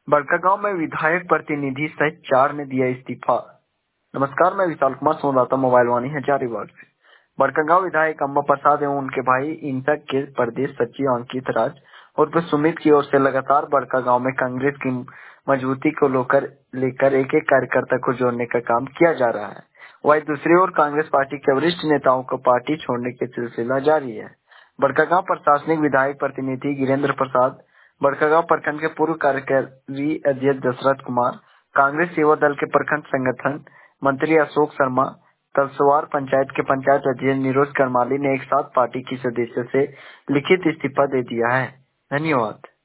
बड़कागांव में विधायक प्रतिनिधि सहित 4 ने दिया इस्तीफा। नमस्कार, मैं विशाल कुमार सुन रहा था मोबाइल वाणी हजारीबाग से। बड़कागांव विधायक अम्बा प्रसाद एवं उनके भाई इंटक के प्रदेश सचिव अंकित राज और सुमित की ओर से लगातार बड़कागांव में कांग्रेस की मजबूती को लेकर एक एक कार्यकर्ता को जोड़ने का काम किया जा रहा है। वहीं दूसरी ओर कांग्रेस पार्टी के वरिष्ठ नेताओं को पार्टी छोड़ने का सिलसिला जारी है। बड़कागांव प्रशासनिक विधायक प्रतिनिधि गिरेंद्र प्रसाद, बड़कागांव प्रखंड के पूर्व कार्यकारी अध्यक्ष दशरथ कुमार, कांग्रेस सेवा दल के प्रखंड संगठन मंत्री अशोक शर्मा, तलसवार पंचायत के पंचायत अध्यक्ष नीरोज करमाली ने एक साथ पार्टी की सदस्य से लिखित इस्तीफा दे दिया है। धन्यवाद।